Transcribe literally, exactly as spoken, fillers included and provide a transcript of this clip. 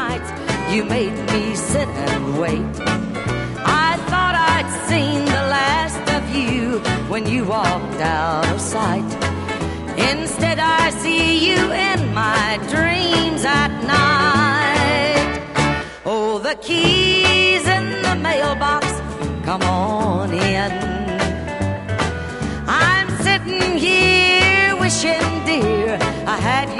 nights you made me sit and wait. I thought I'd seen the last of you when you walked out of sight. Instead I see you in my dreams at night. Oh, the keys in the mailbox, come on in. I'm sitting here wishing, dear, I had you